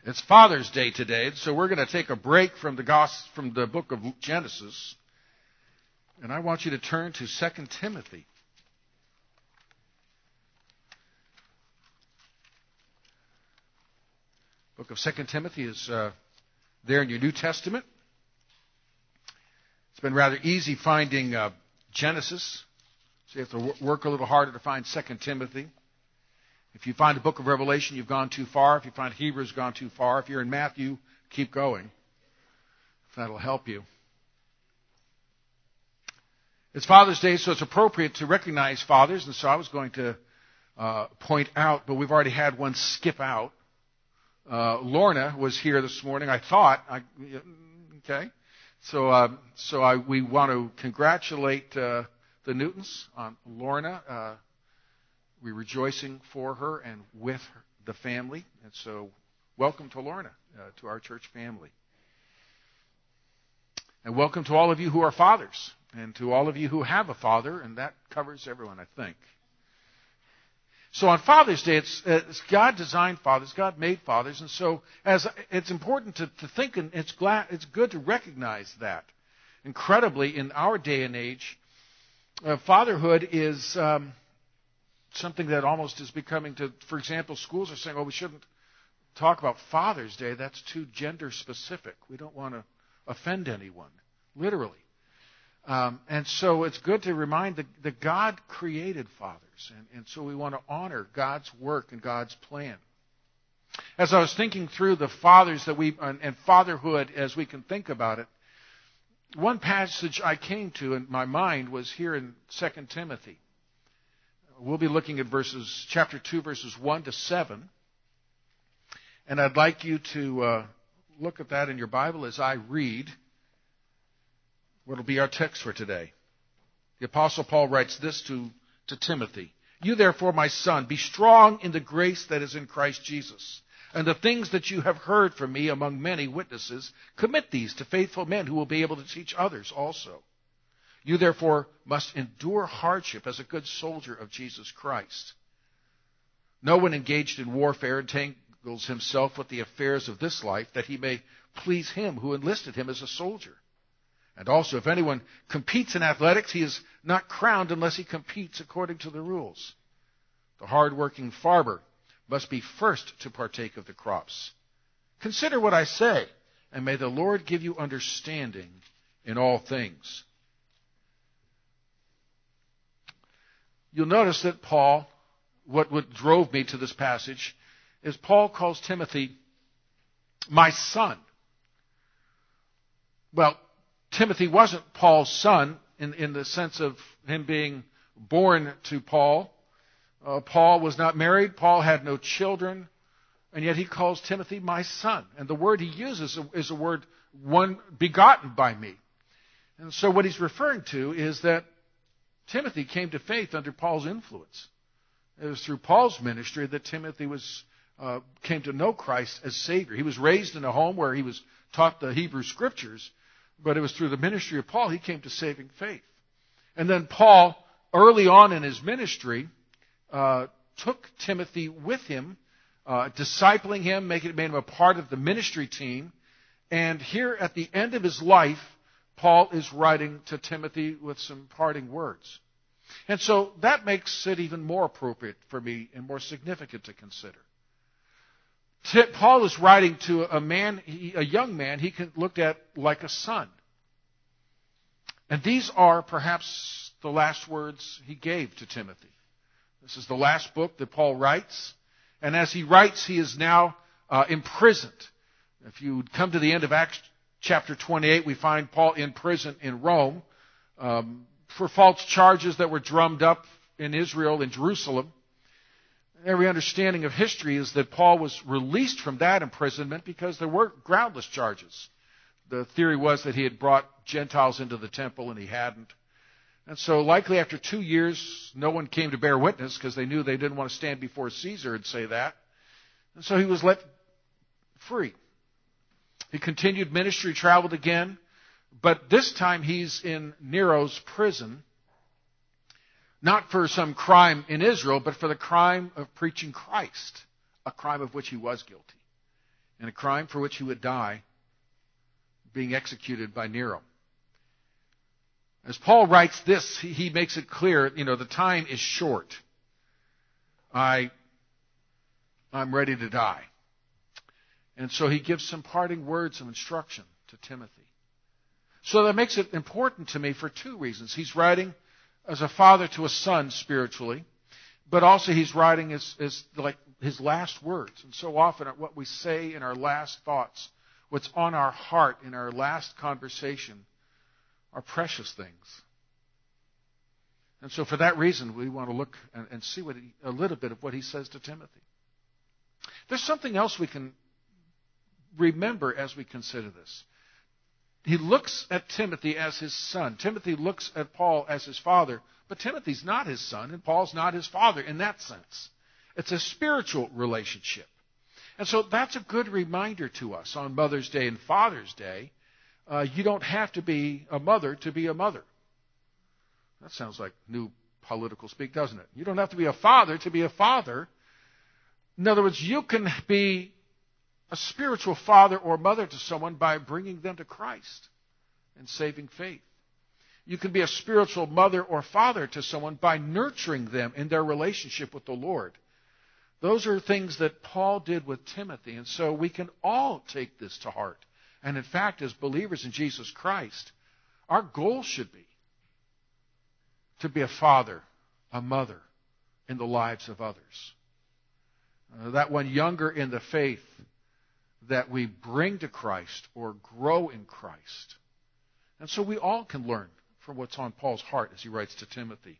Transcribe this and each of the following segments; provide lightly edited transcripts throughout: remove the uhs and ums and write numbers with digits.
It's Father's Day today, so we're going to take a break from the book of Genesis, and I want you to turn to 2 Timothy. The book of 2 Timothy is there in your New Testament. It's been rather easy finding Genesis, so you have to work a little harder to find 2 Timothy. If you find the book of Revelation, you've gone too far. If you find Hebrews, gone too far. If you're in Matthew, keep going. If that'll help you. It's Father's Day, so it's appropriate to recognize fathers, and so I was going to point out, but we've already had one skip out. Lorna was here this morning, I thought. Okay. We want to congratulate the Newtons on Lorna. We're rejoicing for her and with the family. And so welcome to Lorna, to our church family. And welcome to all of you who are fathers and to all of you who have a father, and that covers everyone, I think. So on Father's Day, it's God designed fathers, God made fathers, and so it's important to think, and it's good to recognize that. Incredibly, in our day and age, fatherhood is something that almost is becoming for example, schools are saying, we shouldn't talk about Father's Day. That's too gender specific. We don't want to offend anyone, literally. And so it's good to remind that God created fathers. And so we want to honor God's work and God's plan. As I was thinking through the fathers and fatherhood as we can think about it, one passage I came to in my mind was here in 2 Timothy. We'll be looking at chapter 2, verses 1 to 7. And I'd like you to look at that in your Bible as I read what will be our text for today. The Apostle Paul writes this to Timothy. You therefore, my son, be strong in the grace that is in Christ Jesus. And the things that you have heard from me among many witnesses, commit these to faithful men who will be able to teach others also. You therefore must endure hardship as a good soldier of Jesus Christ. No one engaged in warfare entangles himself with the affairs of this life, that he may please him who enlisted him as a soldier. And also, if anyone competes in athletics, he is not crowned unless he competes according to the rules. The hard-working farmer must be first to partake of the crops. Consider what I say, and may the Lord give you understanding in all things. You'll notice that Paul, what drove me to this passage, is Paul calls Timothy my son. Well, Timothy wasn't Paul's son in the sense of him being born to Paul. Paul was not married. Paul had no children. And yet he calls Timothy my son. And the word he uses is a word, one begotten by me. And so what he's referring to is that Timothy came to faith under Paul's influence. It was through Paul's ministry that Timothy came to know Christ as Savior. He was raised in a home where he was taught the Hebrew Scriptures, but it was through the ministry of Paul he came to saving faith. And then Paul, early on in his ministry, took Timothy with him, discipling him, made him a part of the ministry team. And here at the end of his life, Paul is writing to Timothy with some parting words. And so that makes it even more appropriate for me and more significant to consider. Paul is writing to a young man he can look at like a son. And these are perhaps the last words he gave to Timothy. This is the last book that Paul writes. And as he writes, he is now imprisoned. If you come to the end of Acts chapter 28, we find Paul in prison in Rome for false charges that were drummed up in Israel, in Jerusalem. Every understanding of history is that Paul was released from that imprisonment because there were groundless charges. The theory was that he had brought Gentiles into the temple, and he hadn't. And so likely after 2 years, no one came to bear witness because they knew they didn't want to stand before Caesar and say that. And so he was let free. He continued ministry, traveled again, but this time he's in Nero's prison, not for some crime in Israel, but for the crime of preaching Christ, a crime of which he was guilty. and a crime for which he would die, being executed by Nero. As Paul writes this, he makes it clear, the time is short. I'm ready to die. And so he gives some parting words of instruction to Timothy. So that makes it important to me for two reasons. He's writing as a father to a son spiritually, but also he's writing as like his last words. And so often what we say in our last thoughts, what's on our heart in our last conversation, are precious things. And so for that reason, we want to look and see a little bit of what he says to Timothy. There's something else we can remember as we consider this. He looks at Timothy as his son. Timothy looks at Paul as his father. But Timothy's not his son, and Paul's not his father in that sense. It's a spiritual relationship. And so that's a good reminder to us on Mother's Day and Father's Day. You don't have to be a mother to be a mother. That sounds like new political speak, doesn't it? You don't have to be a father to be a father. In other words, you can be a spiritual father or mother to someone by bringing them to Christ and saving faith. You can be a spiritual mother or father to someone by nurturing them in their relationship with the Lord. Those are things that Paul did with Timothy, and so we can all take this to heart. And in fact, as believers in Jesus Christ, our goal should be to be a father, a mother in the lives of others. That one younger in the faith that we bring to Christ or grow in Christ. And so we all can learn from what's on Paul's heart as he writes to Timothy.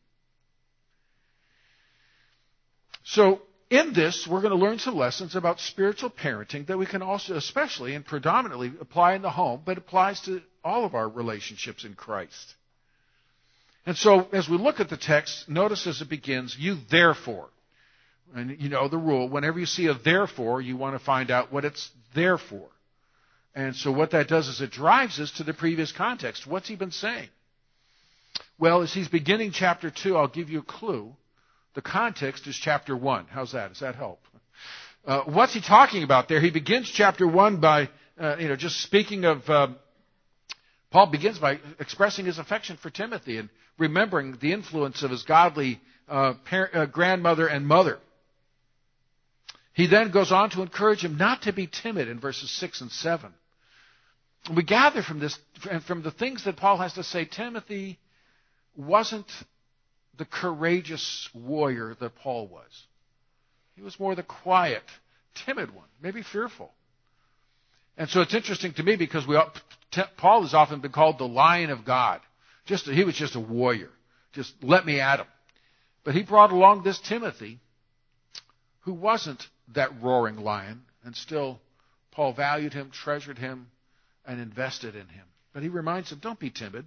So in this, we're going to learn some lessons about spiritual parenting that we can also, especially and predominantly, apply in the home, but applies to all of our relationships in Christ. And so as we look at the text, notice as it begins, you therefore. And you know the rule, whenever you see a therefore, you want to find out what it's there for. And so what that does is it drives us to the previous context. What's he been saying? Well, as he's beginning chapter 2, I'll give you a clue. The context is chapter 1. How's that? Does that help? What's he talking about there? He begins chapter 1 by, just speaking of, Paul begins by expressing his affection for Timothy and remembering the influence of his godly grandmother and mother. He then goes on to encourage him not to be timid in verses 6 and 7. We gather from this, from the things that Paul has to say, Timothy wasn't the courageous warrior that Paul was. He was more the quiet, timid one, maybe fearful. And so it's interesting to me because Paul has often been called the Lion of God. He was just a warrior. Just let me at him. But he brought along this Timothy who wasn't that roaring lion, and still Paul valued him, treasured him, and invested in him. But he reminds him, don't be timid.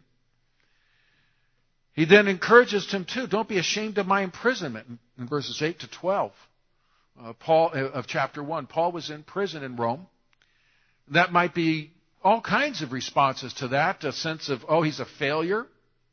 He then encourages him too, don't be ashamed of my imprisonment in verses 8 to 12 of chapter 1. Paul was in prison in Rome. That might be all kinds of responses to that, a sense of, he's a failure,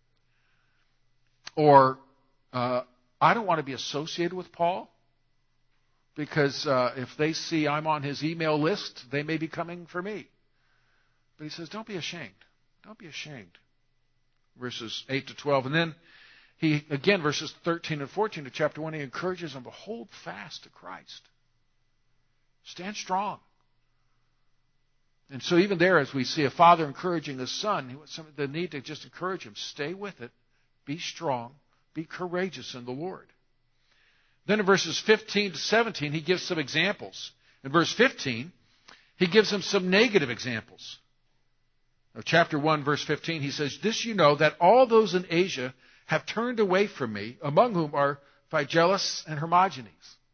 or I don't want to be associated with Paul. Because if they see I'm on his email list, they may be coming for me. But he says, don't be ashamed. Don't be ashamed. Verses 8 to 12. And then he, again, verses 13 and 14 of chapter 1, he encourages them to hold fast to Christ. Stand strong. And so even there, as we see a father encouraging his son, the need to just encourage him, stay with it, be strong, be courageous in the Lord. Then in verses 15 to 17, he gives some examples. In verse 15, he gives them some negative examples. Of chapter 1, verse 15, he says, this you know, that all those in Asia have turned away from me, among whom are Phygelus and Hermogenes.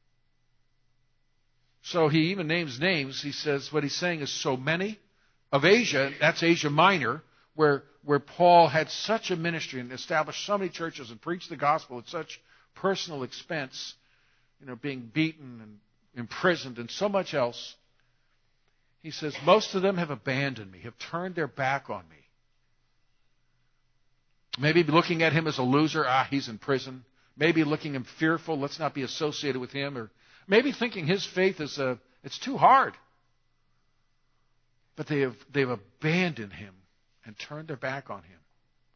So he even names names. He says what he's saying is so many of Asia, that's Asia Minor, where Paul had such a ministry and established so many churches and preached the gospel at such personal expense, being beaten and imprisoned and so much else. He says, most of them have abandoned me, have turned their back on me. Maybe looking at him as a loser, he's in prison. Maybe looking at him fearful, let's not be associated with him. Or maybe thinking his faith is it's too hard. But they've abandoned him and turned their back on him.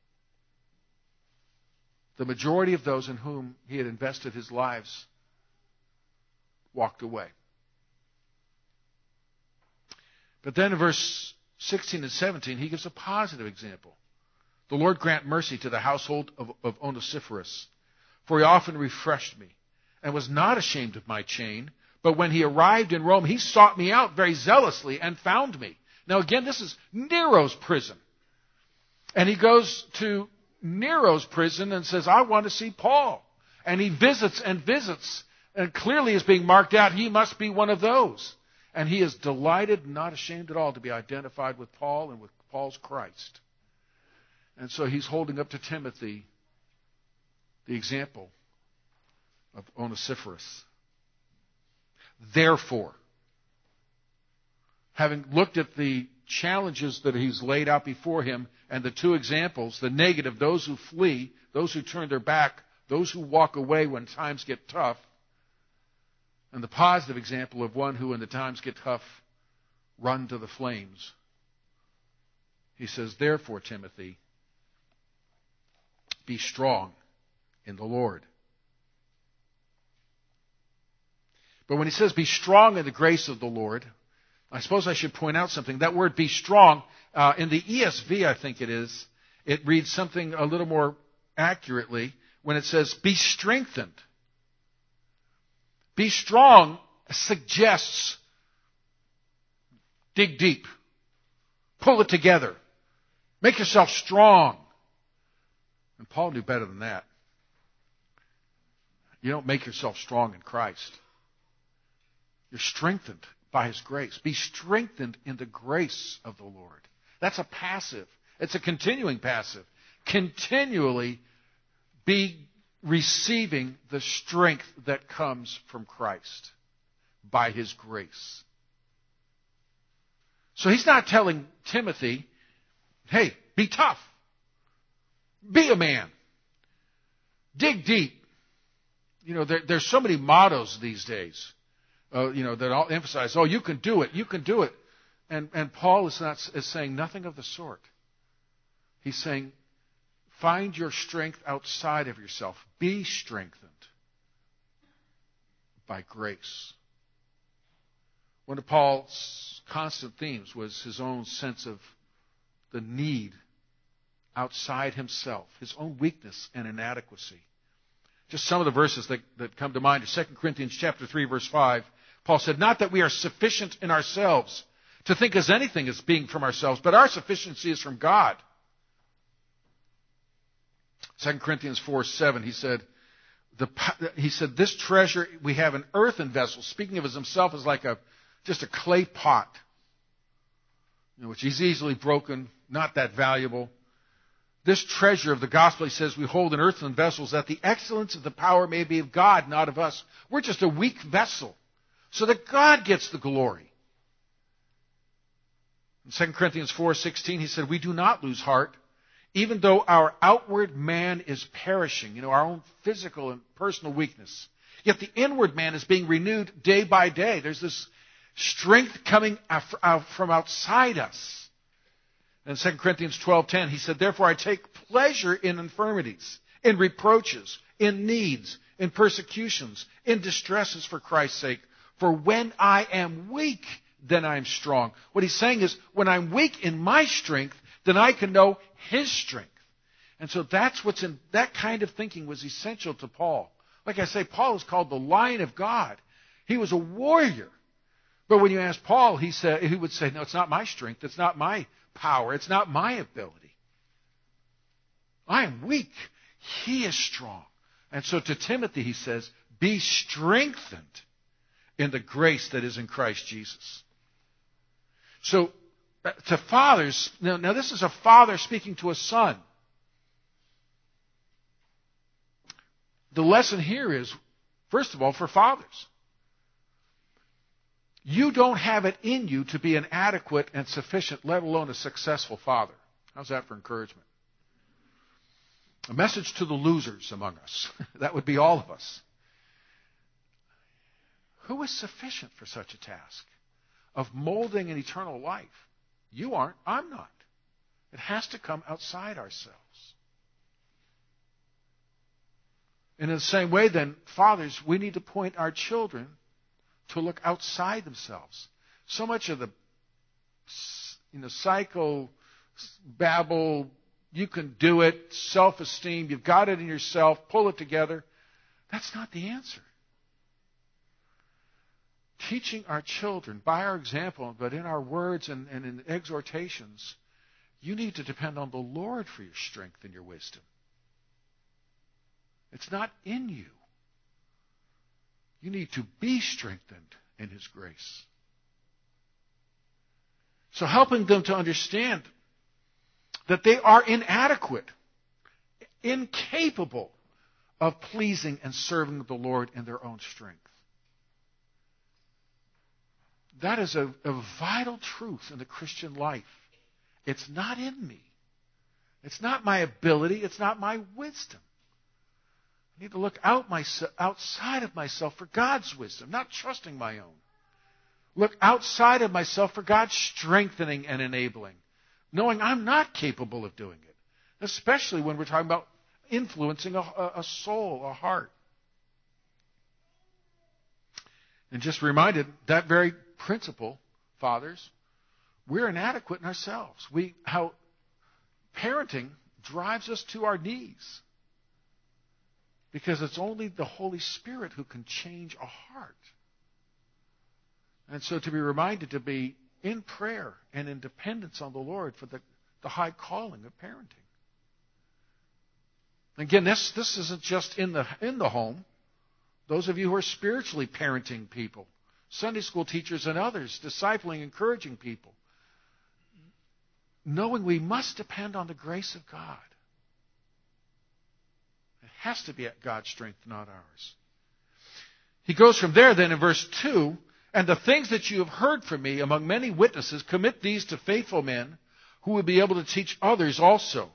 The majority of those in whom he had invested his lives walked away. But then in verse 16 and 17, he gives a positive example. The Lord grant mercy to the household of Onesiphorus, for he often refreshed me and was not ashamed of my chain. But when he arrived in Rome, he sought me out very zealously and found me. Now again, this is Nero's prison. And he goes to Nero's prison and says, I want to see Paul. And he visits and visits, and clearly is being marked out. He must be one of those. And he is delighted, not ashamed at all, to be identified with Paul and with Paul's Christ. And so he's holding up to Timothy the example of Onesiphorus. Therefore, having looked at the challenges that he's laid out before him and the two examples, the negative, those who flee, those who turn their back, those who walk away when times get tough, and the positive example of one who, when the times get tough, run to the flames. He says, therefore, Timothy, be strong in the Lord. But when he says be strong in the grace of the Lord, I suppose I should point out something. That word be strong, in the ESV, I think it is, it reads something a little more accurately when it says be strengthened. Be strong suggests dig deep. Pull it together. Make yourself strong. And Paul knew better than that. You don't make yourself strong in Christ. You're strengthened by His grace. Be strengthened in the grace of the Lord. That's a passive. It's a continuing passive. Continually be receiving the strength that comes from Christ by His grace. So he's not telling Timothy, hey, be tough. Be a man. Dig deep. You know, there's so many mottos these days, that all emphasize, oh, you can do it, you can do it. And Paul is saying nothing of the sort. He's saying, find your strength outside of yourself. Be strengthened by grace. One of Paul's constant themes was his own sense of the need outside himself, his own weakness and inadequacy. Just some of the verses that come to mind are 2 Corinthians chapter 3, verse 5. Paul said, not that we are sufficient in ourselves to think as anything as being from ourselves, but our sufficiency is from God. 2 Corinthians 4:7, he said, this treasure we have in earthen vessels, speaking of himself as like just a clay pot, which is easily broken, not that valuable. This treasure of the gospel, he says, we hold in earthen vessels, that the excellence of the power may be of God, not of us. We're just a weak vessel, so that God gets the glory. In 2 Corinthians 4:16, he said, we do not lose heart, even though our outward man is perishing, our own physical and personal weakness. Yet the inward man is being renewed day by day. There's this strength coming out from outside us. In 2 Corinthians 12:10, he said, therefore I take pleasure in infirmities, in reproaches, in needs, in persecutions, in distresses for Christ's sake. For when I am weak, then I am strong. What he's saying is, when I'm weak in my strength, then I can know His strength. And so that's what's in that kind of thinking was essential to Paul. Like I say, Paul is called the Lion of God. He was a warrior. But when you ask Paul, he would say, no, it's not my strength. It's not my power. It's not my ability. I am weak. He is strong. And so to Timothy, he says, be strengthened in the grace that is in Christ Jesus. So to fathers, now this is a father speaking to a son. The lesson here is, first of all, for fathers. You don't have it in you to be an adequate and sufficient, let alone a successful father. How's that for encouragement? A message to the losers among us. That would be all of us. Who is sufficient for such a task of molding an eternal life? You aren't. I'm not. It has to come outside ourselves. And in the same way, then, fathers, we need to point our children to look outside themselves. So much of the psycho babble, you can do it, self-esteem, you've got it in yourself, pull it together. That's not the answer. Teaching our children by our example, but in our words and in exhortations, you need to depend on the Lord for your strength and your wisdom. It's not in you. You need to be strengthened in His grace. So helping them to understand that they are inadequate, incapable of pleasing and serving the Lord in their own strength. That is a vital truth in the Christian life. It's not in me. It's not my ability. It's not my wisdom. I need to look outside of myself for God's wisdom, not trusting my own. Look outside of myself for God's strengthening and enabling, knowing I'm not capable of doing it, especially when we're talking about influencing a soul, a heart. And just reminded, that very principle, fathers, we're inadequate in ourselves. How parenting drives us to our knees. Because it's only the Holy Spirit who can change a heart. And so to be reminded to be in prayer and in dependence on the Lord for the high calling of parenting. Again, this isn't just in the home. Those of you who are spiritually parenting people, Sunday school teachers and others, discipling, encouraging people, knowing we must depend on the grace of God. It has to be at God's strength, not ours. He goes from there then in verse 2, and the things that you have heard from me among many witnesses, commit these to faithful men who will be able to teach others also.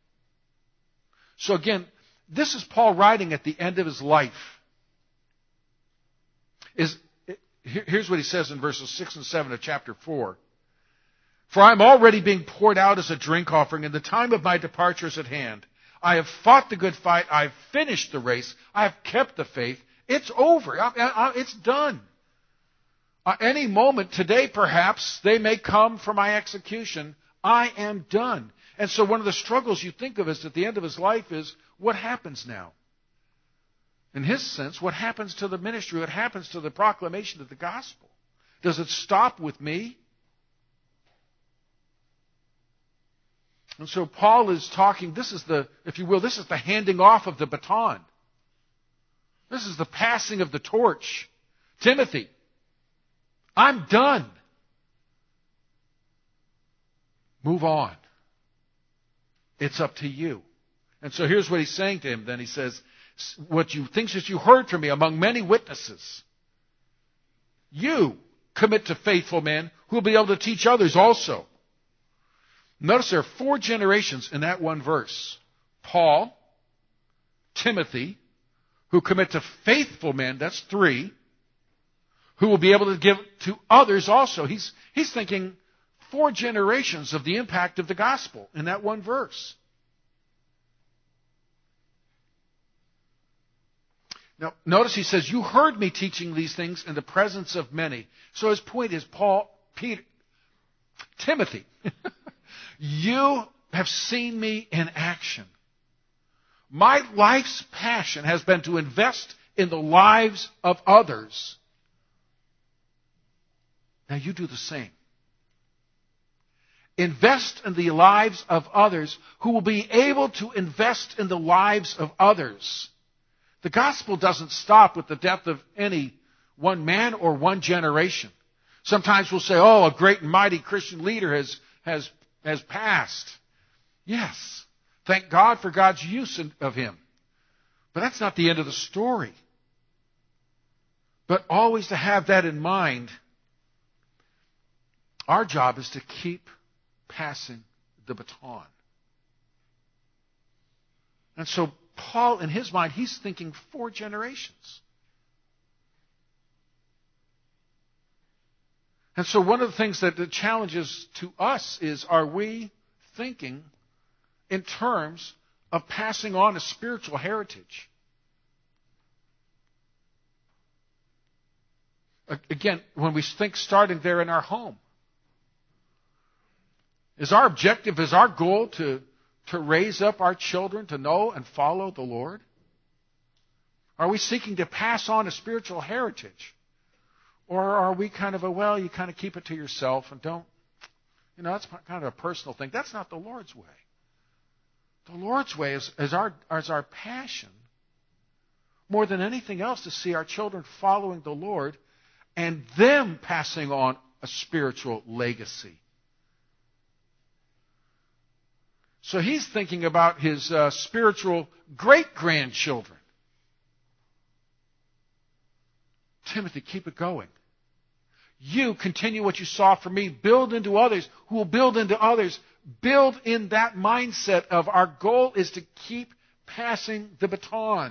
So again, this is Paul writing at the end of his life. Here's what he says in verses 6 and 7 of chapter 4. For I am already being poured out as a drink offering, and the time of my departure is at hand. I have fought the good fight. I have finished the race. I have kept the faith. It's over. It's done. Any moment, today perhaps, they may come for my execution. I am done. And so one of the struggles you think of as at the end of his life is, what happens now? In his sense, what happens to the ministry? What happens to the proclamation of the gospel? Does it stop with me? And so Paul is talking, this is the handing off of the baton. This is the passing of the torch. Timothy, I'm done. Move on. It's up to you. And so here's what he's saying to him. Then he says, things that you heard from me among many witnesses, you commit to faithful men who will be able to teach others also. Notice there are 4 generations in that one verse. Paul, Timothy, who commit to faithful men, that's 3, who will be able to give to others also. He's thinking 4 generations of the impact of the gospel in that one verse. Now, notice he says, you heard me teaching these things in the presence of many. So his point is, Timothy, you have seen me in action. My life's passion has been to invest in the lives of others. Now you do the same. Invest in the lives of others who will be able to invest in the lives of others. The gospel doesn't stop with the death of any one man or one generation. Sometimes we'll say, oh, a great and mighty Christian leader has passed. Yes. Thank God for God's use of him. But that's not the end of the story. But always to have that in mind, our job is to keep passing the baton. And so Paul, in his mind, he's thinking 4 generations. And so one of the things that the challenges to us is, are we thinking in terms of passing on a spiritual heritage? Again, when we think starting there in our home, is our objective, is our goal to raise up our children to know and follow the Lord? Are we seeking to pass on a spiritual heritage? Or are we kind of you kind of keep it to yourself and don't, that's kind of a personal thing. That's not the Lord's way. The Lord's way is our passion, more than anything else, to see our children following the Lord and them passing on a spiritual legacy. So he's thinking about his spiritual great-grandchildren. Timothy, keep it going. You continue what you saw from me. Build into others who will build into others. Build in that mindset of our goal is to keep passing the baton.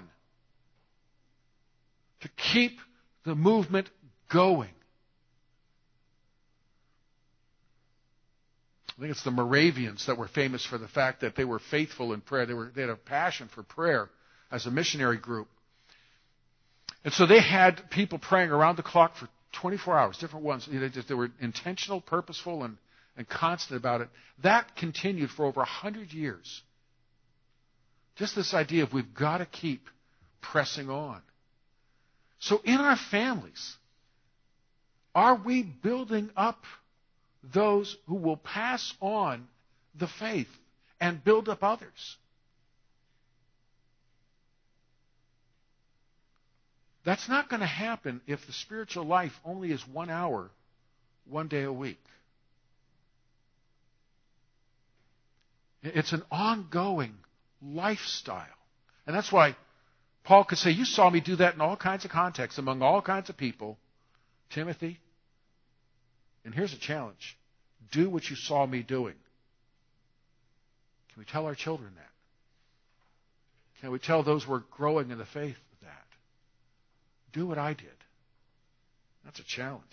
To keep the movement going. I think it's the Moravians that were famous for the fact that they were faithful in prayer. They had a passion for prayer as a missionary group. And so they had people praying around the clock for 24 hours, different ones. They were intentional, purposeful, and constant about it. That continued for over 100 years. Just this idea of we've got to keep pressing on. So in our families, are we building up those who will pass on the faith and build up others? That's not going to happen if the spiritual life only is 1 hour, 1 day a week. It's an ongoing lifestyle. And that's why Paul could say, you saw me do that in all kinds of contexts, among all kinds of people. Timothy, and here's a challenge. Do what you saw me doing. Can we tell our children that? Can we tell those who are growing in the faith that? Do what I did. That's a challenge.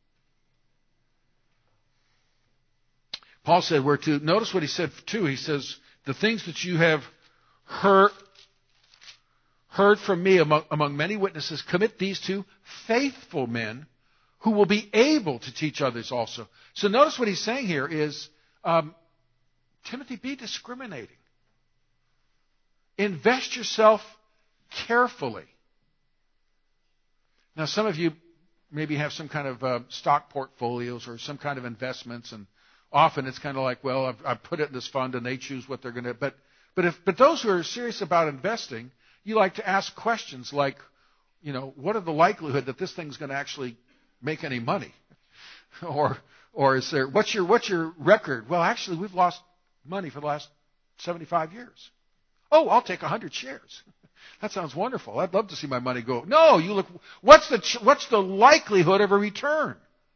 Paul said we're to, notice what he said too. He says, the things that you have heard from me among many witnesses, commit these to faithful men who will be able to teach others also. So notice what he's saying here is, Timothy, be discriminating. Invest yourself carefully. Now, some of you maybe have some kind of stock portfolios or some kind of investments, and often it's kind of like, well, I've put it in this fund, and they choose what they're going to. But those who are serious about investing, you like to ask questions like, what are the likelihood that this thing's going to actually make any money? Or is there what's your record? Well, actually, we've lost money for the last 75 years. Oh, I'll take 100 shares. That sounds wonderful. I'd love to see my money go. No, you look. What's the likelihood of a return?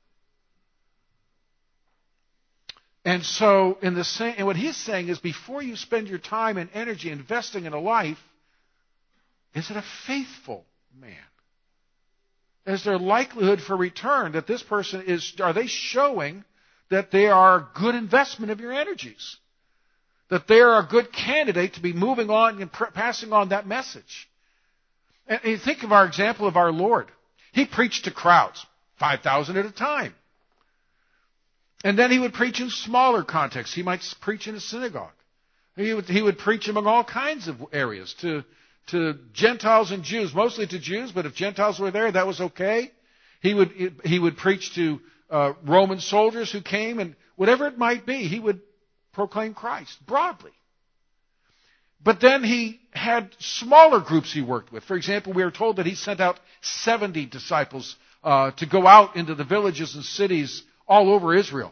And so, and what he's saying is, before you spend your time and energy investing in a life, is it a faithful man? Is there likelihood for return that this person are they showing that they are a good investment of your energies? That they are a good candidate to be moving on and passing on that message? And you think of our example of our Lord. He preached to crowds, 5,000 at a time. And then he would preach in smaller contexts. He might preach in a synagogue. He would preach among all kinds of areas to Gentiles and Jews, mostly to Jews, but if Gentiles were there, that was okay. He would preach to Roman soldiers who came, and whatever it might be, he would proclaim Christ broadly. But then he had smaller groups he worked with. For example, we are told that he sent out 70 disciples to go out into the villages and cities all over Israel.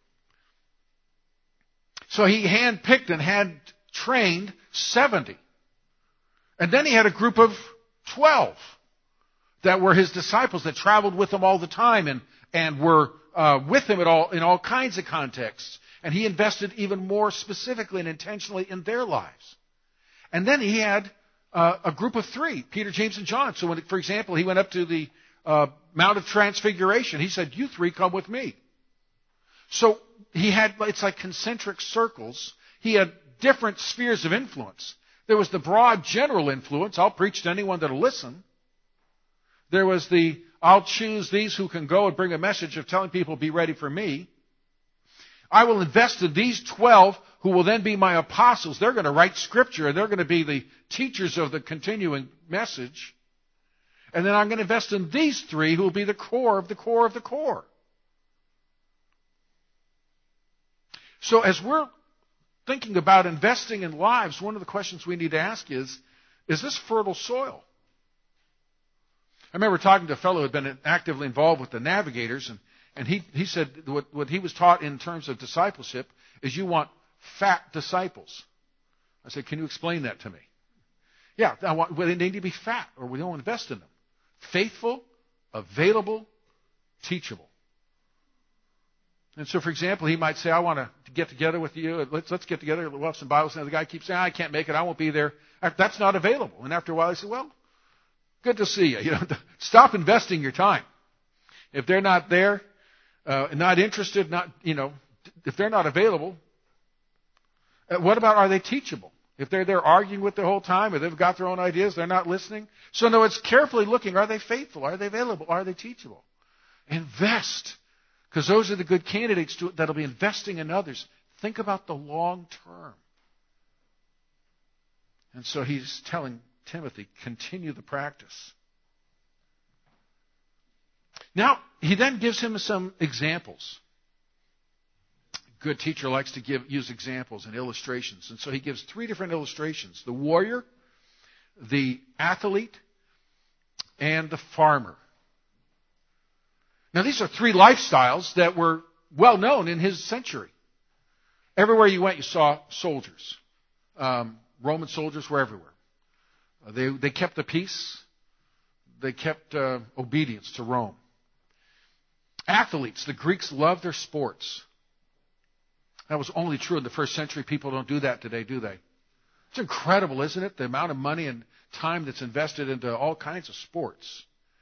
So he handpicked and had trained 70. And then he had a group of 12 that were his disciples that traveled with him all the time and were with him in all kinds of contexts. And he invested even more specifically and intentionally in their lives. And then he had a group of 3, Peter, James, and John. So, for example, he went up to the Mount of Transfiguration. He said, you three come with me. So he had, it's like concentric circles. He had different spheres of influence. There was the broad general influence. I'll preach to anyone that'll listen. There was the, I'll choose these who can go and bring a message of telling people, be ready for me. I will invest in these 12 who will then be my apostles. They're going to write scripture and they're going to be the teachers of the continuing message. And then I'm going to invest in these 3 who will be the core of the core of the core. So as we're thinking about investing in lives, one of the questions we need to ask is this fertile soil? I remember talking to a fellow who had been actively involved with the Navigators, and he said what he was taught in terms of discipleship is you want fat disciples. I said, can you explain that to me? Yeah, they need to be fat or we don't invest in them. Faithful, available, teachable. And so, for example, he might say, I want to get together with you. Let's get together. We'll have some Bible study. The guy keeps saying, I can't make it. I won't be there. That's not available. And after a while, he said, well, good to see you. Stop investing your time. If they're not there, not interested, if they're not available, what about are they teachable? If they're there arguing with the whole time, or they've got their own ideas, they're not listening. So no, it's carefully looking. Are they faithful? Are they available? Are they teachable? Invest. Because those are the good candidates that'll be investing in others. Think about the long term. And so he's telling Timothy, continue the practice. Now, he then gives him some examples. A good teacher likes to use examples and illustrations. And so he gives 3 different illustrations. The warrior, the athlete, and the farmer. Now, these are 3 lifestyles that were well known in his century. Everywhere you went, you saw soldiers. Roman soldiers were everywhere. They kept the peace. They kept obedience to Rome. Athletes, the Greeks loved their sports. That was only true in the first century. People don't do that today, do they? It's incredible, isn't it? The amount of money and time that's invested into all kinds of sports.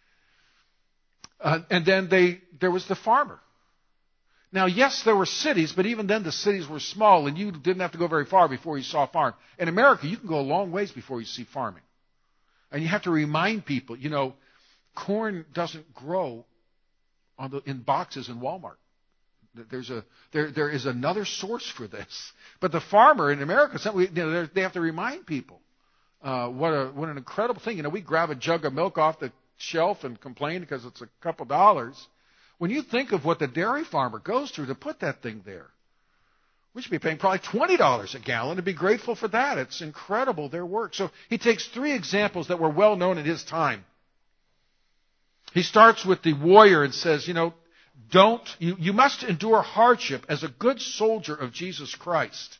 And then there was the farmer. Now, yes, there were cities, but even then the cities were small, and you didn't have to go very far before you saw a farm. In America, you can go a long ways before you see farming. And you have to remind people, corn doesn't grow in boxes in Walmart. There is another source for this. But the farmer in America, they have to remind people what an incredible thing. We grab a jug of milk off the shelf and complain because it's a couple dollars. When you think of what the dairy farmer goes through to put that thing there, we should be paying probably $20 a gallon to be grateful for that. It's incredible, their work. So he takes 3 examples that were well known in his time. He starts with the warrior and says, you must endure hardship as a good soldier of Jesus Christ.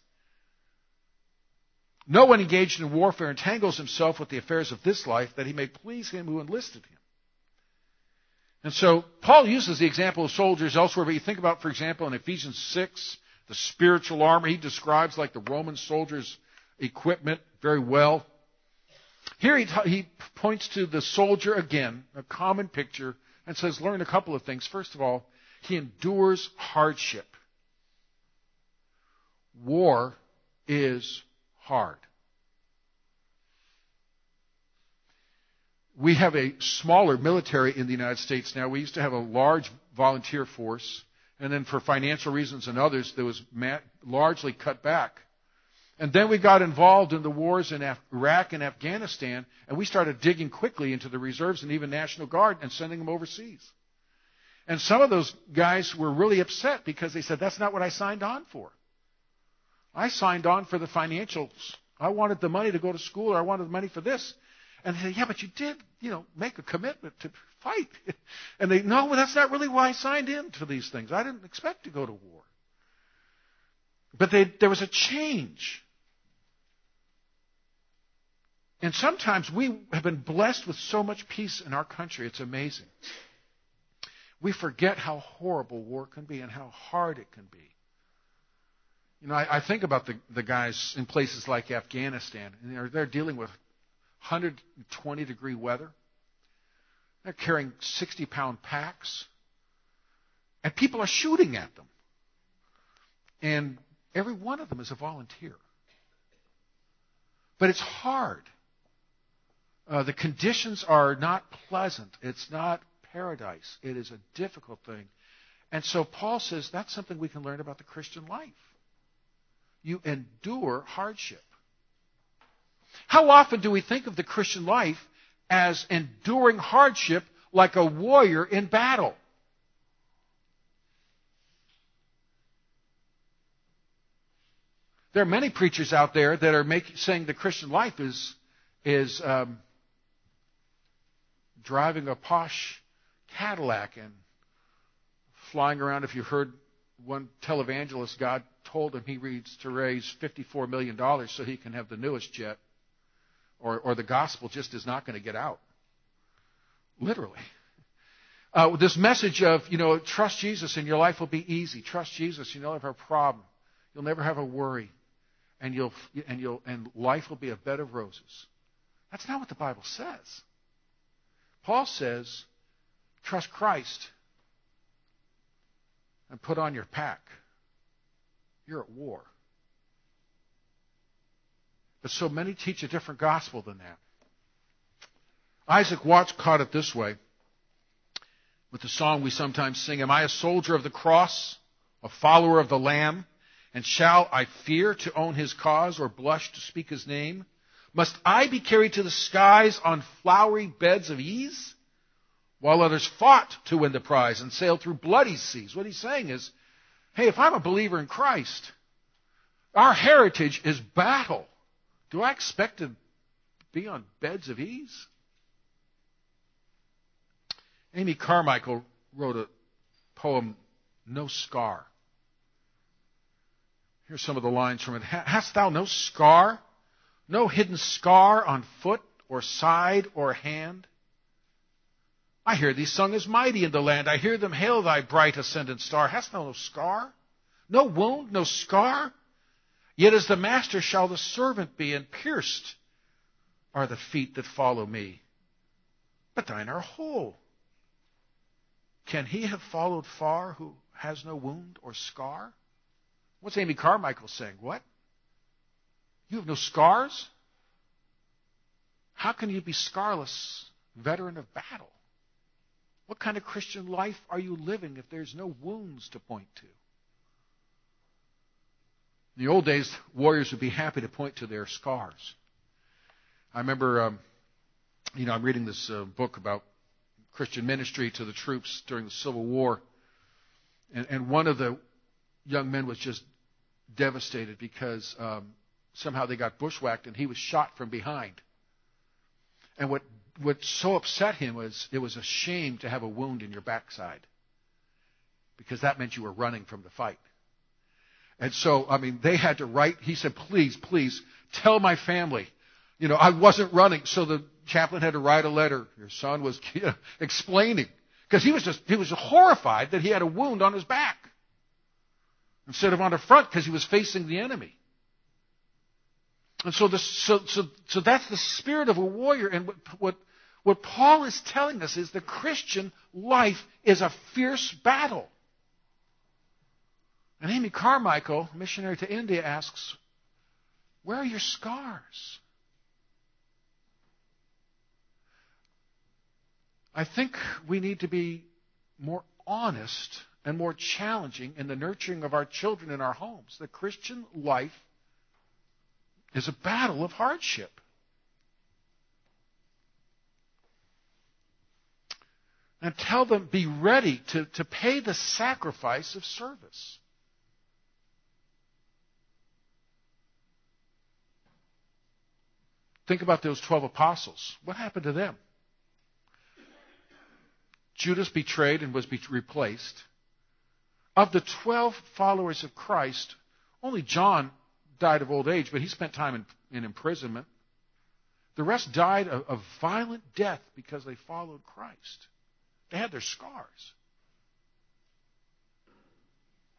No one engaged in warfare entangles himself with the affairs of this life that he may please him who enlisted him. And so Paul uses the example of soldiers elsewhere, but you think about, for example, in Ephesians 6, the spiritual armor. He describes like the Roman soldiers' equipment very well. Here he points to the soldier again, a common picture, and says, learn a couple of things. First of all, he endures hardship. War is hard. We have a smaller military in the United States now. We used to have a large volunteer force, and then for financial reasons and others, there was largely cut back. And then we got involved in the wars in Iraq and Afghanistan, and we started digging quickly into the reserves and even National Guard and sending them overseas. And some of those guys were really upset because they said, that's not what I signed on for. I signed on for the financials. I wanted the money to go to school, or I wanted the money for this. And they said, yeah, but you did, make a commitment to fight. And no, well, that's not really why I signed in to these things. I didn't expect to go to war. But there was a change. And sometimes we have been blessed with so much peace in our country. It's amazing. We forget how horrible war can be and how hard it can be. I think about the guys in places like Afghanistan, and they're dealing with 120-degree weather. They're carrying 60-pound packs. And people are shooting at them. And every one of them is a volunteer. But it's hard. The conditions are not pleasant. It's not paradise. It is a difficult thing. And so Paul says that's something we can learn about the Christian life. You endure hardship. How often do we think of the Christian life as enduring hardship like a warrior in battle? There are many preachers out there that are saying the Christian life is driving a posh Cadillac and flying around. If you heard one televangelist, God told him he needs to raise $54 million so he can have the newest jet, or the gospel just is not going to get out. Literally. This message of, trust Jesus and your life will be easy. Trust Jesus, you'll never have a problem. You'll never have a worry. And life will be a bed of roses. That's not what the Bible says. Paul says, trust Christ and put on your pack. You're at war. But so many teach a different gospel than that. Isaac Watts caught it this way with the song we sometimes sing, am I a soldier of the cross, a follower of the Lamb? And shall I fear to own his cause or blush to speak his name? Must I be carried to the skies on flowery beds of ease, while others fought to win the prize and sailed through bloody seas? What he's saying is, hey, if I'm a believer in Christ, our heritage is battle. Do I expect to be on beds of ease? Amy Carmichael wrote a poem, No Scar. Here's some of the lines from it. Hast thou no scar, no hidden scar on foot or side or hand? I hear thee sung as mighty in the land. I hear them hail thy bright ascendant star. Hast thou no scar? No wound, no scar? Yet as the master shall the servant be, and pierced are the feet that follow me. But thine are whole. Can he have followed far who has no wound or scar? What's Amy Carmichael saying? What? You have no scars? How can you be scarless, veteran of battle? What kind of Christian life are you living if there's no wounds to point to? In the old days, warriors would be happy to point to their scars. I remember, I'm reading this book about Christian ministry to the troops during the Civil War, and one of the young men was just devastated because somehow they got bushwhacked and he was shot from behind. And what so upset him was it was a shame to have a wound in your backside, because that meant you were running from the fight. And so, they had to write. He said, please, tell my family, I wasn't running. So the chaplain had to write a letter. Your son was explaining, because he was horrified that he had a wound on his back instead of on the front, because he was facing the enemy. And so that's the spirit of a warrior. And what Paul is telling us is the Christian life is a fierce battle. And Amy Carmichael, missionary to India, asks, where are your scars? I think we need to be more honest and more challenging in the nurturing of our children in our homes. The Christian life is a battle of hardship. And tell them, be ready to pay the sacrifice of service. Think about those 12 apostles. What happened to them? Judas betrayed and was replaced. Of the 12 followers of Christ, only John died of old age, but he spent time in imprisonment. The rest died a violent death because they followed Christ. They had their scars.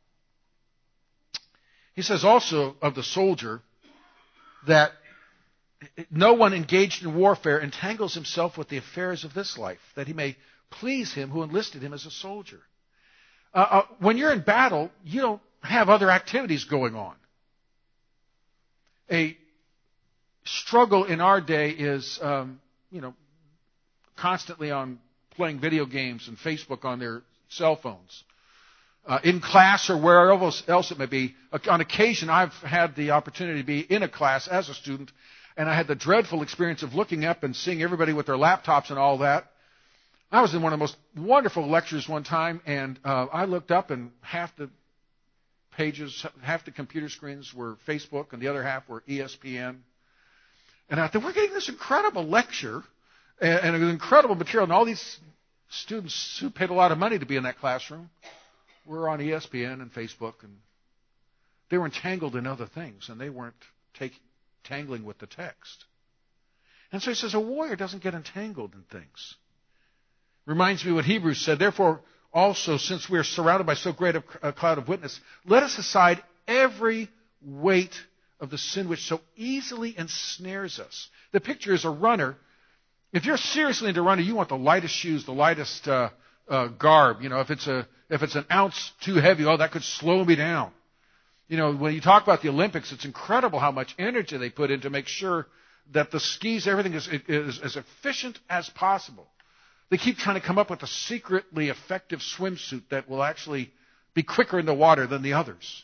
He says also of the soldier that no one engaged in warfare entangles himself with the affairs of this life, that he may please him who enlisted him as a soldier. When you're in battle, you don't have other activities going on. A struggle in our day is, constantly on playing video games and Facebook on their cell phones. In class or wherever else it may be. On occasion, I've had the opportunity to be in a class as a student, and I had the dreadful experience of looking up and seeing everybody with their laptops and all that. I was in one of the most wonderful lectures one time, and I looked up, and half the pages, half the computer screens were Facebook, and the other half were ESPN. And I thought, we're getting this incredible lecture and an incredible material, and all these students who paid a lot of money to be in that classroom were on ESPN and Facebook, and they were entangled in other things, and they weren't tangling with the text. And so he says, a warrior doesn't get entangled in things. Reminds me what Hebrews said, therefore also, since we are surrounded by so great a cloud of witness, let us aside every weight of the sin which so easily ensnares us. The picture is a runner. If you're seriously into running, you want the lightest shoes, the lightest garb. If it's an ounce too heavy, that could slow me down. When you talk about the Olympics, it's incredible how much energy they put in to make sure that the skis, everything is as efficient as possible. They keep trying to come up with a secretly effective swimsuit that will actually be quicker in the water than the others.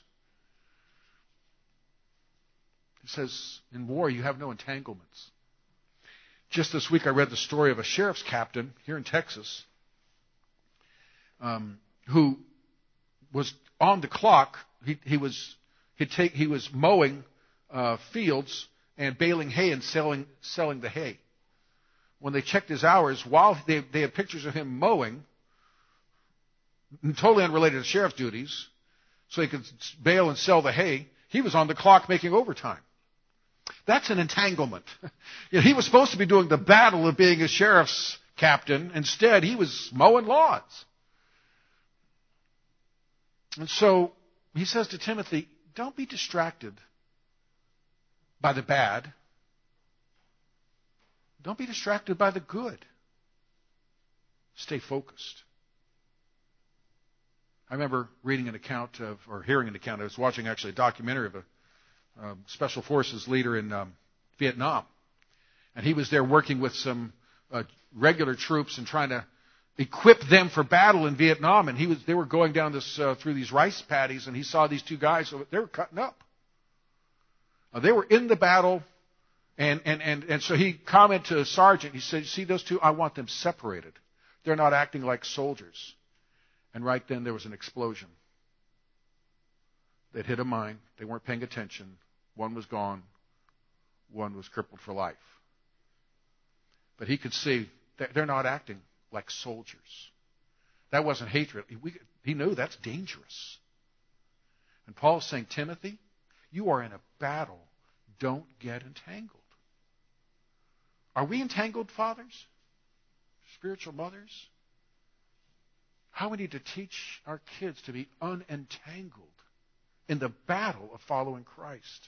It says, in war, you have no entanglements. Just this week, I read the story of a sheriff's captain here in Texas who was on the clock. He was mowing fields and baling hay and selling the hay. When they checked his hours, while they had pictures of him mowing, totally unrelated to sheriff's duties, so he could bale and sell the hay, he was on the clock making overtime. That's an entanglement. He was supposed to be doing the battle of being a sheriff's captain. Instead, he was mowing lawns. And so he says to Timothy, don't be distracted by the bad. Don't be distracted by the good. Stay focused. I remember reading an account of, or hearing an account, I was watching actually a documentary of a Special Forces leader in Vietnam. And he was there working with some regular troops and trying to equip them for battle in Vietnam. And they were going down through these rice paddies, and he saw these two guys. They were cutting up. They were in the battle. And so he commented to a sergeant, he said, see those two? I want them separated. They're not acting like soldiers. And right then there was an explosion. They'd hit a mine. They weren't paying attention. One was gone. One was crippled for life. But he could see that they're not acting like soldiers. That wasn't hatred. He knew that's dangerous. And Paul's saying, Timothy, you are in a battle. Don't get entangled. Are we entangled, fathers? Spiritual mothers? How we need to teach our kids to be unentangled in the battle of following Christ.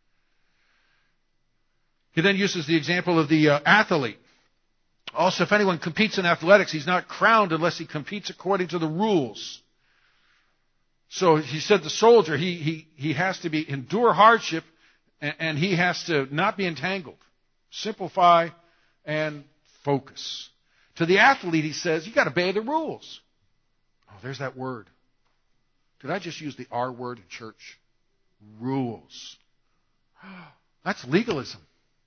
He then uses the example of the athlete. Also, if anyone competes in athletics, he's not crowned unless he competes according to the rules. So he said the soldier, he has to endure hardship, and he has to not be entangled. Simplify and focus. To the athlete, he says, you got to obey the rules. Oh, there's that word. Did I just use the R word in church? Rules. That's legalism.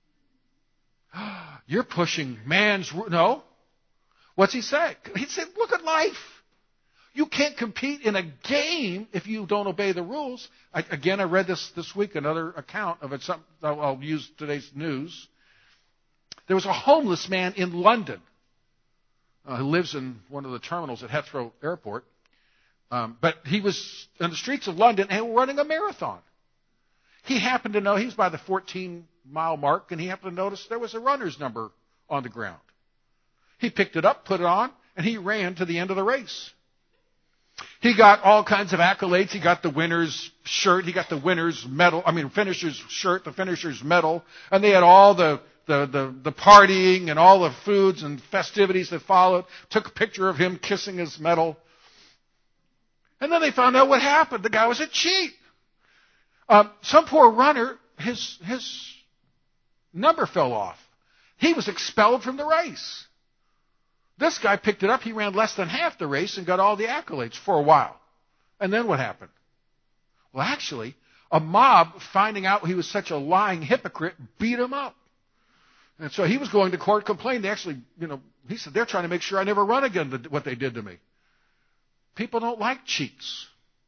You're pushing man's rules. No. What's he say? He said, look at life. You can't compete in a game if you don't obey the rules. I read this week, another account of it. I'll use today's news. There was a homeless man in London who lives in one of the terminals at Heathrow Airport. But he was in the streets of London and running a marathon. He happened to know, he was by the 14-mile mark, and he happened to notice there was a runner's number on the ground. He picked it up, put it on, and he ran to the end of the race. He got all kinds of accolades. He got the winner's shirt. He got the winner's medal. Finisher's shirt, the finisher's medal. And they had all the partying and all the foods and festivities that followed. Took a picture of him kissing his medal. And then they found out what happened. The guy was a cheat. Some poor runner, his number fell off. He was expelled from the race. This guy picked it up. He ran less than half the race and got all the accolades for a while. And then what happened? Well, actually, a mob, finding out he was such a lying hypocrite, beat him up. And so he was going to court, complained. They actually, he said, they're trying to make sure I never run again, what they did to me. People don't like cheats.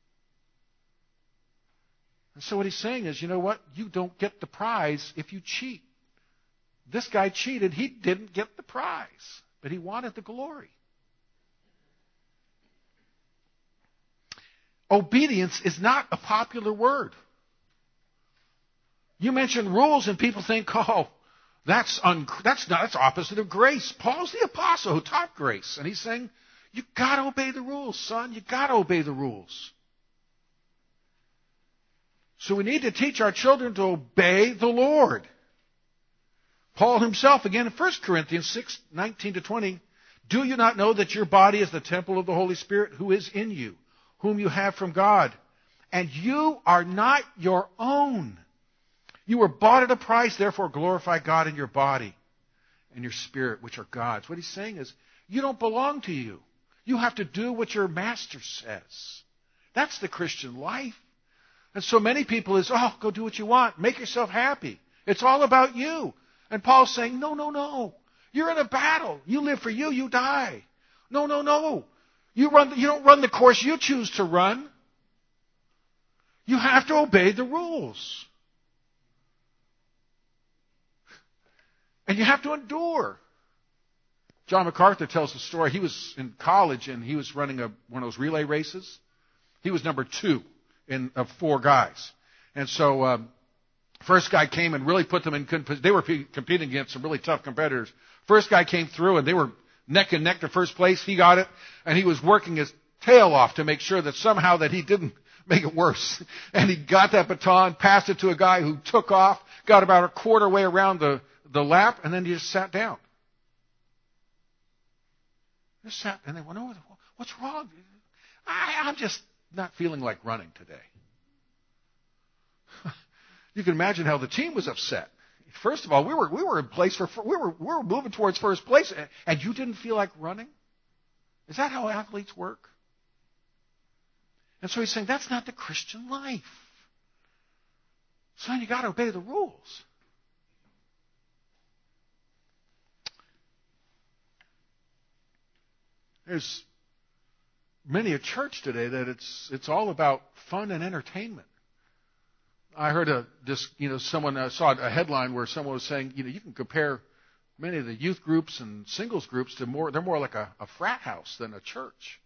And so what he's saying is, you know what? You don't get the prize if you cheat. This guy cheated. He didn't get the prize, but he wanted the glory. Obedience is not a popular word. You mention rules and people think, oh, that's opposite of grace. Paul's the apostle who taught grace. And he's saying, you got to obey the rules, son. You got to obey the rules. So we need to teach our children to obey the Lord. Paul himself, again in 1 Corinthians 6:19-20, do you not know that your body is the temple of the Holy Spirit who is in you, whom you have from God? And you are not your own. You were bought at a price, therefore glorify God in your body and your spirit, which are God's. What he's saying is, you don't belong to you. You have to do what your master says. That's the Christian life. And so many people is, go do what you want. Make yourself happy. It's all about you. And Paul's saying, no. You're in a battle. You live for you, you die. No. You don't run the course you choose to run. You have to obey the rules. And you have to endure. John MacArthur tells the story. He was in college and he was running one of those relay races. He was number 2 of 4 guys. And so first guy came and really put them in good position. They were competing against some really tough competitors. First guy came through and they were neck and neck to first place. He got it. And he was working his tail off to make sure that somehow that he didn't make it worse. And he got that baton, passed it to a guy who took off, got about a quarter way around the lap, and then he just sat down. Just sat, and they went, what's wrong? I'm just not feeling like running today. You can imagine how the team was upset. First of all, we were in place we were moving towards first place, and you didn't feel like running? Is that how athletes work? And so he's saying that's not the Christian life. Son, you got to obey the rules. There's many a church today that it's all about fun and entertainment. I heard someone saw a headline where someone was saying, you can compare many of the youth groups and singles groups to they're more like a frat house than a church.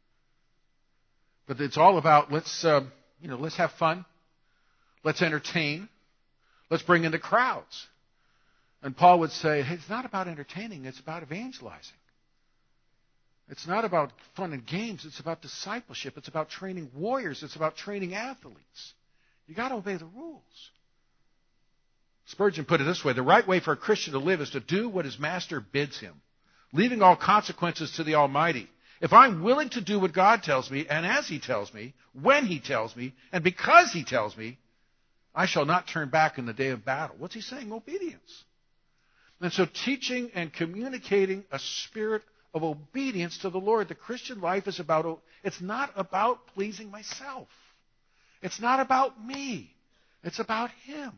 But it's all about let's have fun, let's entertain, let's bring in the crowds. And Paul would say, hey, it's not about entertaining, it's about evangelizing. It's not about fun and games. It's about discipleship. It's about training warriors. It's about training athletes. You got to obey the rules. Spurgeon put it this way: the right way for a Christian to live is to do what his master bids him, leaving all consequences to the Almighty. If I'm willing to do what God tells me, and as He tells me, when He tells me, and because He tells me, I shall not turn back in the day of battle. What's he saying? Obedience. And so teaching and communicating a spirit of obedience to the Lord. The Christian life is it's not about pleasing myself. It's not about me. It's about Him.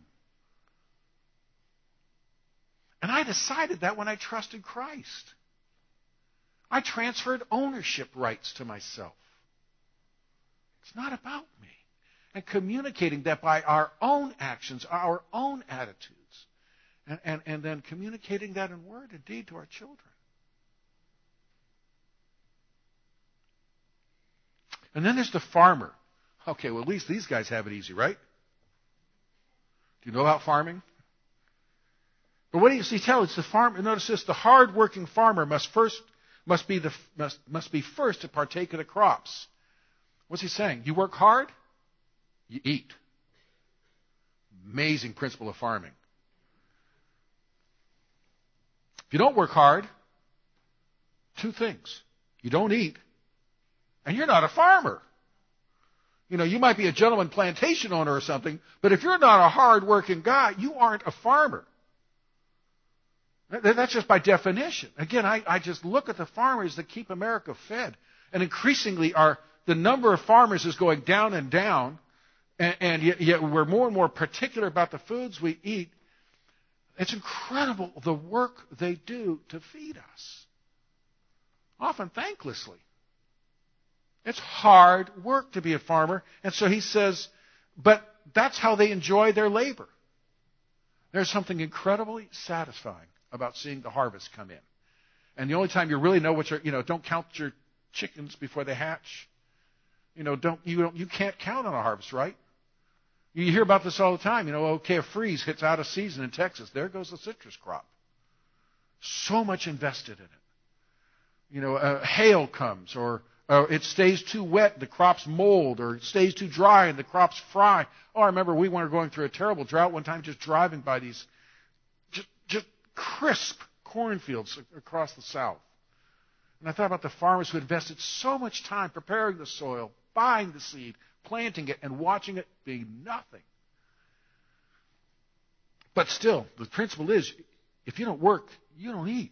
And I decided that when I trusted Christ. I transferred ownership rights to myself. It's not about me. And communicating that by our own actions, our own attitudes, and then communicating that in word and deed to our children. And then there's the farmer. Okay, well, at least these guys have it easy, right? Do you know about farming? But what do you see? It's the farmer. Notice this: the hard-working farmer must be first to partake of the crops. What's he saying? You work hard, you eat. Amazing principle of farming. If you don't work hard, two things. You don't eat, and you're not a farmer. You know, you might be a gentleman plantation owner or something, but if you're not a hard-working guy, you aren't a farmer. That's just by definition. Again, I just look at the farmers that keep America fed, and increasingly the number of farmers is going down and down, and yet we're more and more particular about the foods we eat. It's incredible the work they do to feed us, often thanklessly. It's hard work to be a farmer. And so he says, but that's how they enjoy their labor. There's something incredibly satisfying about seeing the harvest come in. And the only time you really know don't count your chickens before they hatch. You can't count on a harvest, right? You hear about this all the time. Okay, a freeze hits out of season in Texas. There goes the citrus crop. So much invested in it. Hail comes, or it stays too wet, the crops mold, or it stays too dry and the crops fry. Oh, I remember we were going through a terrible drought one time, just driving by these just crisp cornfields across the South. And I thought about the farmers who invested so much time preparing the soil, buying the seed, planting it, and watching it being nothing. But still, the principle is, if you don't work, you don't eat.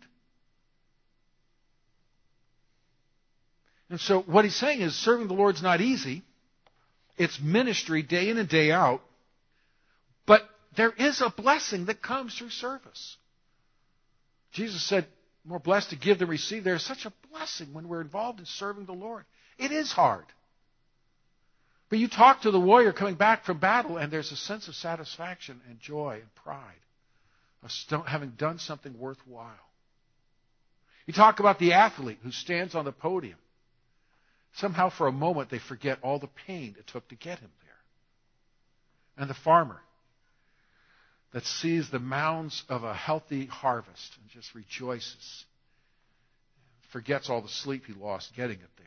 And so what he's saying is serving the Lord's not easy. It's ministry day in and day out. But there is a blessing that comes through service. Jesus said, more blessed to give than receive. There's such a blessing when we're involved in serving the Lord. It is hard. But you talk to the warrior coming back from battle, and there's a sense of satisfaction and joy and pride of having done something worthwhile. You talk about the athlete who stands on the podium. Somehow for a moment they forget all the pain it took to get him there. And the farmer that sees the mounds of a healthy harvest and just rejoices, forgets all the sleep he lost getting it there.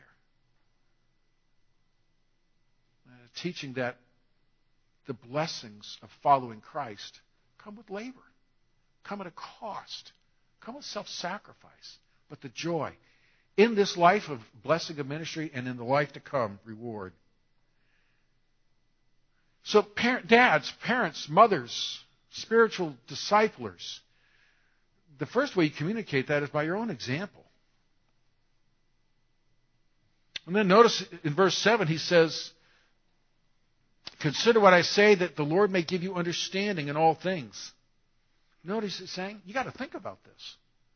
Teaching that the blessings of following Christ come with labor, come at a cost, come with self-sacrifice, but the joy in this life of blessing of ministry and in the life to come, reward. So dads, parents, mothers, spiritual disciplers, the first way you communicate that is by your own example. And then notice in verse 7 he says, consider what I say, that the Lord may give you understanding in all things. Notice he's saying, you got to think about this.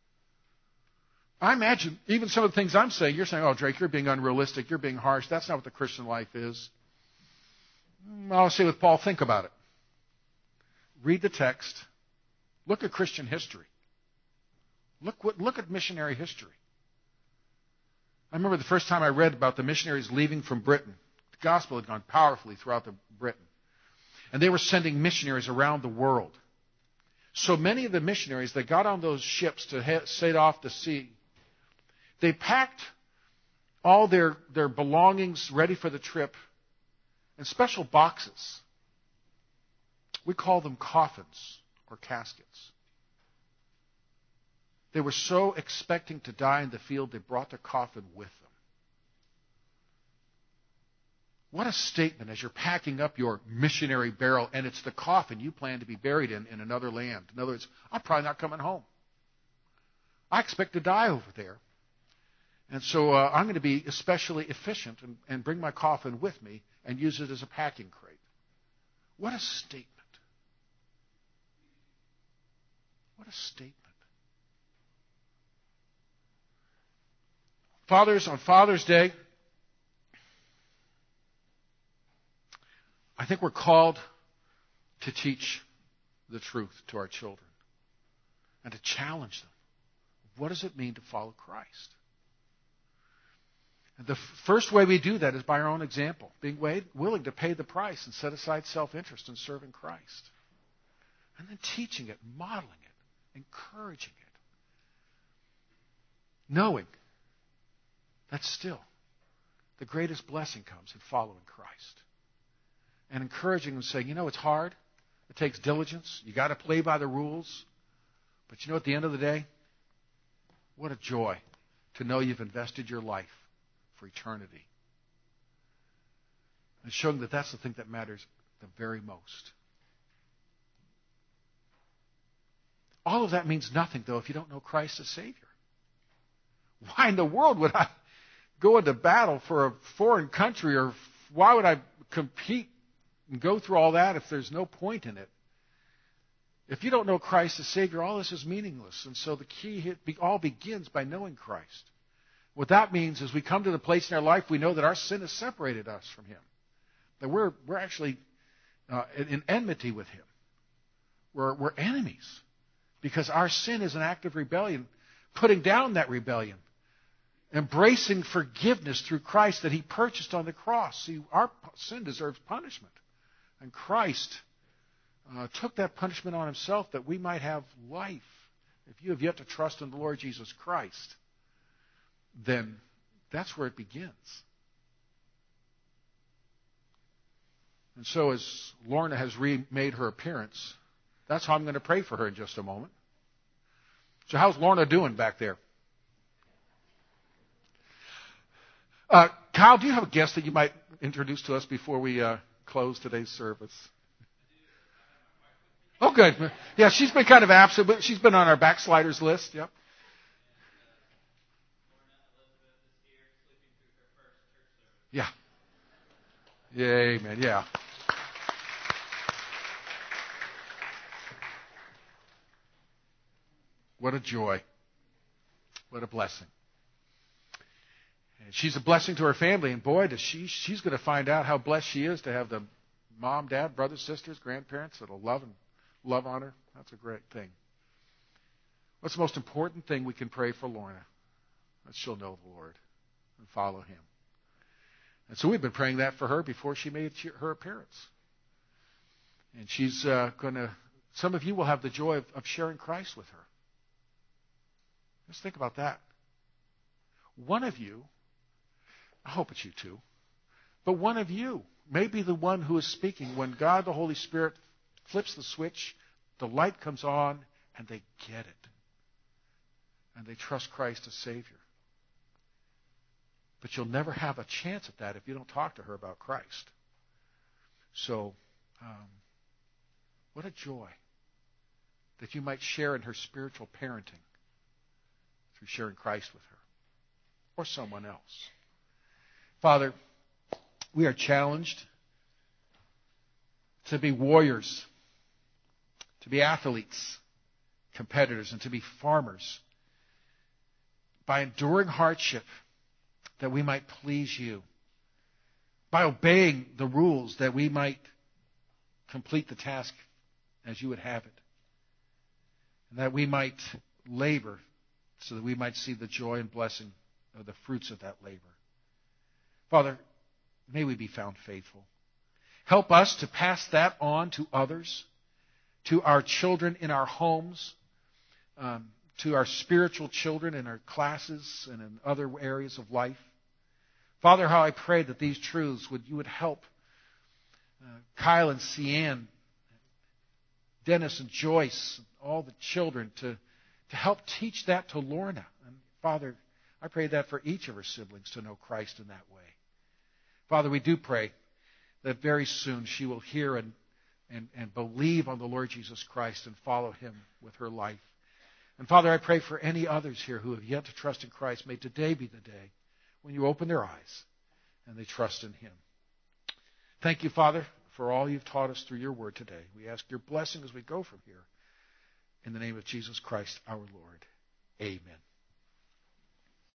I imagine even some of the things I'm saying, you're saying, oh, Drake, you're being unrealistic, you're being harsh. That's not what the Christian life is. I'll say with Paul, think about it. Read the text. Look at Christian history. Look at missionary history. I remember the first time I read about the missionaries leaving from Britain. The gospel had gone powerfully throughout Britain. And they were sending missionaries around the world. So many of the missionaries that got on those ships to sail off to sea, they packed all their belongings ready for the trip in special boxes. We call them coffins or caskets. They were so expecting to die in the field, they brought their coffin with them. What a statement as you're packing up your missionary barrel, and it's the coffin you plan to be buried in another land. In other words, I'm probably not coming home. I expect to die over there. And so I'm going to be especially efficient and bring my coffin with me and use it as a packing crate. What a statement. What a statement. Fathers, on Father's Day, I think we're called to teach the truth to our children and to challenge them. What does it mean to follow Christ? And the first way we do that is by our own example, being willing to pay the price and set aside self-interest in serving Christ. And then teaching it, modeling it, encouraging it. Knowing that still the greatest blessing comes in following Christ. And encouraging them, saying, it's hard. It takes diligence. You got to play by the rules. But at the end of the day, what a joy to know you've invested your life for eternity. And showing that that's the thing that matters the very most. All of that means nothing, though, if you don't know Christ as Savior. Why in the world would I go into battle for a foreign country, or why would I compete and go through all that if there's no point in it? If you don't know Christ as Savior, all this is meaningless. And so the key, it all begins by knowing Christ. What that means is we come to the place in our life we know that our sin has separated us from Him. That we're actually in enmity with Him. We're enemies. Because our sin is an act of rebellion. Putting down that rebellion. Embracing forgiveness through Christ that He purchased on the cross. See, our sin deserves punishment. And Christ took that punishment on Himself that we might have life. If you have yet to trust in the Lord Jesus Christ, then that's where it begins. And so as Lorna has remade her appearance, that's how I'm going to pray for her in just a moment. So how's Lorna doing back there? Kyle, do you have a guest that you might introduce to us before we close today's service? Oh, good. Yeah, she's been kind of absent, but she's been on our backsliders list. Yep. Yeah. Yeah, amen. Yeah. What a joy. What a blessing. And she's a blessing to her family, and boy, she's going to find out how blessed she is to have the mom, dad, brothers, sisters, grandparents that'll love on her. That's a great thing. What's the most important thing we can pray for Lorna? That she'll know the Lord and follow Him. And so we've been praying that for her before she made her appearance. And she's going to, some of you will have the joy of sharing Christ with her. Just think about that. One of you, I hope it's you too, but one of you may be the one who is speaking when God, the Holy Spirit, flips the switch, the light comes on, and they get it. And they trust Christ as Savior. But you'll never have a chance at that if you don't talk to her about Christ. So, what a joy that you might share in her spiritual parenting through sharing Christ with her or someone else. Father, we are challenged to be warriors, to be athletes, competitors, and to be farmers by enduring hardship that we might please you, by obeying the rules that we might complete the task as you would have it, and that we might labor so that we might see the joy and blessing of the fruits of that labor. Father, may we be found faithful. Help us to pass that on to others, to our children in our homes, to our spiritual children in our classes and in other areas of life. Father, how I pray that these truths you would help Kyle and Cian, Dennis and Joyce, all the children to help teach that to Lorna. And Father, I pray that for each of her siblings to know Christ in that way. Father, we do pray that very soon she will hear and believe on the Lord Jesus Christ and follow Him with her life. And Father, I pray for any others here who have yet to trust in Christ. May today be the day when you open their eyes and they trust in Him. Thank you, Father, for all you've taught us through your word today. We ask your blessing as we go from here. In the name of Jesus Christ, our Lord. Amen.